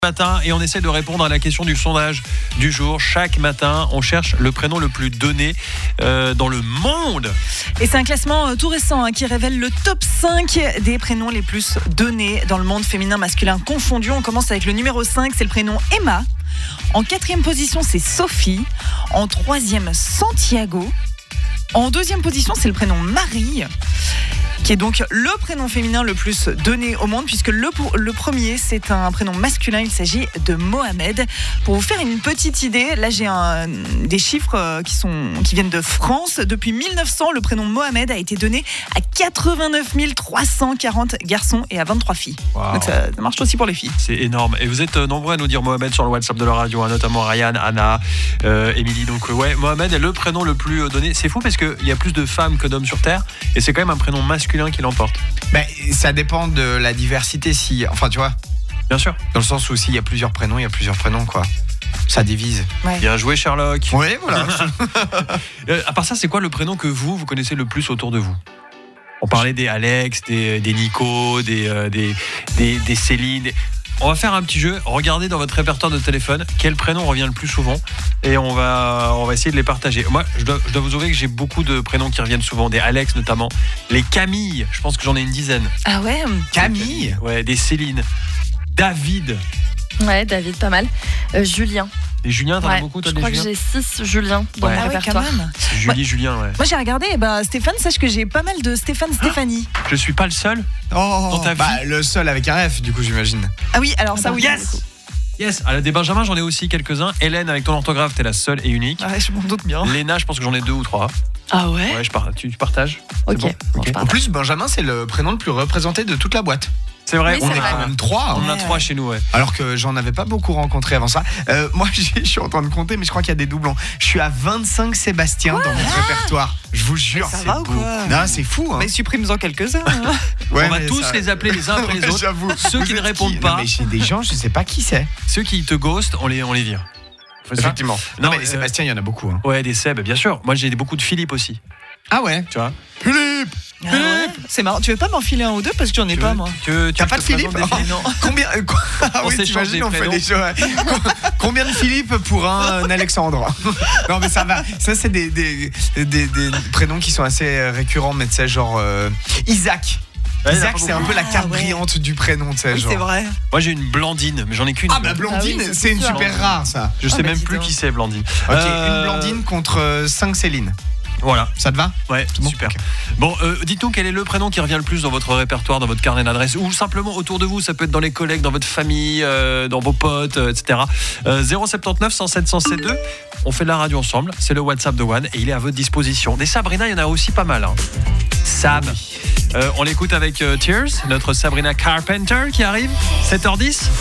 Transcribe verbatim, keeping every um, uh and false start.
Matin et on essaie de répondre à la question du sondage du jour. Chaque matin, on cherche le prénom le plus donné euh, dans le monde. Et c'est un classement euh, tout récent hein, qui révèle le top cinq des prénoms les plus donnés dans le monde féminin, masculin confondu. On commence avec le numéro cinq, c'est le prénom Emma. En quatrième position, c'est Sophie. En troisième, Santiago. En deuxième position, c'est le prénom Marie, qui est donc le prénom féminin le plus donné au monde, puisque le, le premier, c'est un prénom masculin, il s'agit de Mohamed. Pour vous faire une petite idée, là j'ai un, des chiffres qui, sont, qui viennent de France. Depuis mille neuf cents, le prénom Mohamed a été donné à quatre-vingt-neuf mille trois cent quarante garçons et à vingt-trois filles. Wow. Donc ça, ça marche aussi pour les filles. C'est énorme. Et vous êtes nombreux à nous dire Mohamed sur le WhatsApp de la radio, hein, notamment Ryan, Anna, euh, Émilie. Donc ouais, Mohamed est le prénom le plus donné. C'est fou parce qu'il y a plus de femmes que d'hommes sur Terre et c'est quand même un prénom masculin qui l'emporte. Ben, ça dépend de la diversité. Si, enfin, tu vois. Bien sûr. Dans le sens où s'il y a plusieurs prénoms, il y a plusieurs prénoms, quoi. Ça divise. Ouais. Bien joué, Sherlock. Oui, voilà. euh, à part ça, c'est quoi le prénom que vous, vous connaissez le plus autour de vous ? On parlait des Alex, des, des Nico, des, euh, des, des, des Céline. Des... On va faire un petit jeu. Regardez dans votre répertoire de téléphone quel prénom revient le plus souvent et on va, on va essayer de les partager. Moi, je dois, je dois vous avouer que j'ai beaucoup de prénoms qui reviennent souvent, des Alex notamment, les Camille. Je pense que j'en ai une dizaine. Ah ouais, Camille. Ouais, des Céline, David. Ouais, David, pas mal. Euh, Julien. Et Julien, t'en ouais, as beaucoup, toi, je des crois Julien que j'ai six Julien dans ouais. mon ah ouais, répertoire. quand même. Julie, ouais. Julien, ouais. Moi j'ai regardé, bah, Stéphane, sache que j'ai pas mal de Stéphane, Stéphanie. Je suis pas le seul oh, dans ta vie. Bah, le seul avec un F, du coup, j'imagine. Ah oui, alors ça, oui. Yes! Yes, à la des Benjamin, j'en ai aussi quelques-uns. Hélène, avec ton orthographe, t'es la seule et unique. Ouais, je m'en doute bien. Léna, je pense que j'en ai deux ou trois. Ah ouais? Ouais, je par... tu, tu partages? Ok. Bon Bon, okay. je En plus, Benjamin, c'est le prénom le plus représenté de toute la boîte. C'est vrai, oui, on c'est est vrai. quand même trois. On en a Ouais, trois ouais. chez nous, ouais. Alors que j'en avais pas beaucoup rencontré avant ça. Euh, moi, je suis en train de compter, mais je crois qu'il y a des doublons. Je suis à vingt-cinq Sébastien dans mon répertoire. Je vous jure, ça c'est va ou beau. quoi Non, c'est fou. Hein. Mais supprime-en quelques-uns. Hein. Ouais, on va mais tous ça... les appeler les uns après les autres. J'avoue. Ceux Vous qui ne êtes répondent qui pas. Non, mais chez des gens, je sais pas qui c'est. Ceux qui te ghostent, on les, on les vire. Effectivement. Non, Non, mais euh, les Sébastien, il y en a beaucoup. Hein. Ouais, des Seb, bien sûr. Moi, j'ai beaucoup de Philippe aussi. Ah ouais. Tu vois. Philippe. Ah ouais, c'est marrant. Tu veux pas m'enfiler un ou deux parce que j'en ai Tu pas veux- moi. Tu veux- tu T'as veux pas que de je te Philippe? présente des Non. Combien euh, quoi Ah On oui, s'échange t'imagines, des on fait prénoms. des jeux. Ouais. Combien de Philippe pour un Alexandre? Non, mais ça va. Ça, c'est des, des, des, des prénoms qui sont assez récurrents, mais tu sais, genre euh, Isaac. Ouais, Isaac, il y en a c'est pas un beaucoup. peu la carte Ah ouais. brillante du prénom, tu sais. Oui, genre. c'est vrai. Moi, j'ai une Blandine, mais j'en ai qu'une. Ah, bah Blandine, Ah oui, c'est une sûr. super rare, ça. Je sais Ah, bah, même dis plus donc. qui c'est, Blandine. Ok, Euh, une Blandine contre cinq Céline. Voilà. Ça te va? Ouais, Bon, super. ok. Bon, euh, dites-nous quel est le prénom qui revient le plus dans votre répertoire, dans votre carnet d'adresses, ou simplement autour de vous. Ça peut être dans les collègues, dans votre famille, euh, dans vos potes, euh, et cetera. Euh, zéro soixante-dix-neuf cent sept cent deux. On fait de la radio ensemble. C'est le WhatsApp de One et il est à votre disposition. Des Sabrina, il y en a aussi pas mal. Hein. Sab. Euh, on l'écoute avec euh, Tears, notre Sabrina Carpenter qui arrive. sept heures dix.